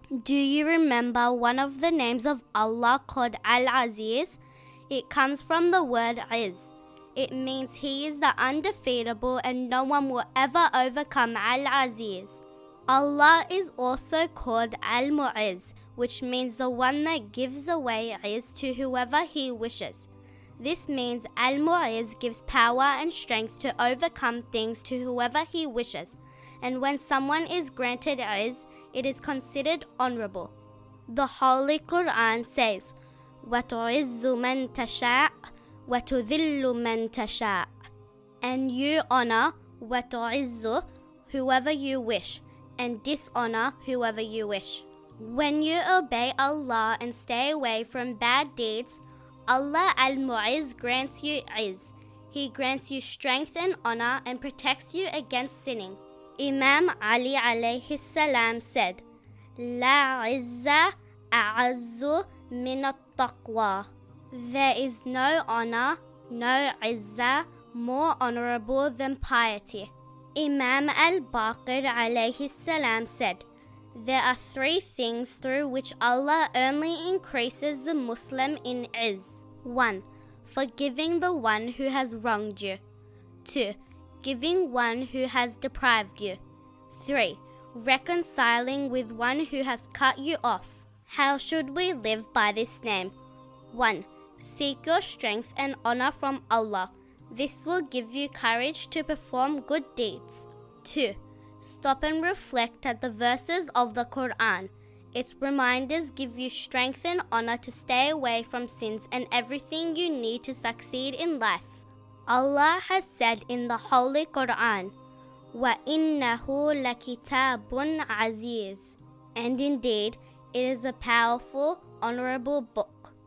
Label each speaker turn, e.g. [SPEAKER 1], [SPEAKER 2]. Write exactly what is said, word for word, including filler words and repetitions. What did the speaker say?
[SPEAKER 1] Do you remember one of the names of Allah called Al-Aziz? It comes from the word Iz. It means He is the undefeatable and no one will ever overcome Al-Aziz. Allah is also called Al-Mu'izz, which means the one that gives away Iz to whoever He wishes. This means Al-Mu'izz gives power and strength to overcome things to whoever He wishes. And when someone is granted Iz, it is considered honorable. The Holy Quran says, وَتُعِزُّ مَن تَشَاءُ وَتُذِلُّ مَن تَشَاءُ. And you honor وَتُعِزُّ whoever you wish, and dishonor whoever you wish. When you obey Allah and stay away from bad deeds, Allah Al-Mu'izz grants you Iz. He grants you strength and honor and protects you against sinning. Imam Ali alayhi salam said, La izza a'azzu min at-taqwa. There is no honor, no izzah more honorable than piety. Imam al-Baqir alayhi salam said, there are three things through which Allah only increases the Muslim in Izz. one. Forgiving the one who has wronged you. two. Giving one who has deprived you. three. Reconciling with one who has cut you off. How should we live by this name? one. Seek your strength and honor from Allah. This will give you courage to perform good deeds. two. Stop and reflect at the verses of the Quran. Its reminders give you strength and honor to stay away from sins and everything you need to succeed in life. Allah has said in the Holy Quran, وَإِنَّهُ لَكِتَابٌ عَزِيزٌ. And indeed, it is a powerful, honorable book.